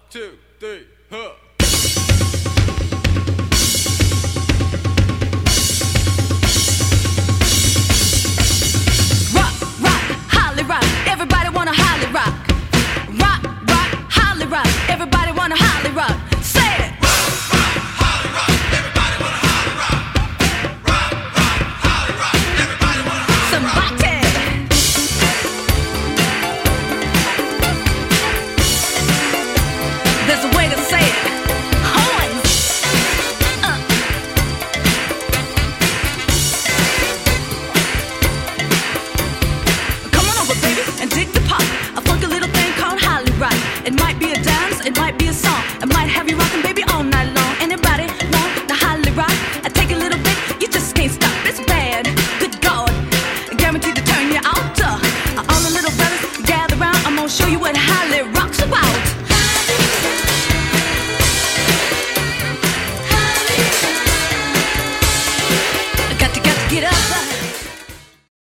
two, three, huh. Rock, rock, holly rock, everybody wanna holly rock. Rock, rock, holly rock, everybody wanna holly rock. Say it. Rock, rock, holly rock, everybody wanna holly rock. Rock, rock, holly rock, everybody wanna holly rock. Somebody. There's a way to say it. Horns. Come on over, baby, and dig the pop. A funky little thing called holly rock. It might be a dance, it might be a song. It might have you rocking, baby, all night long.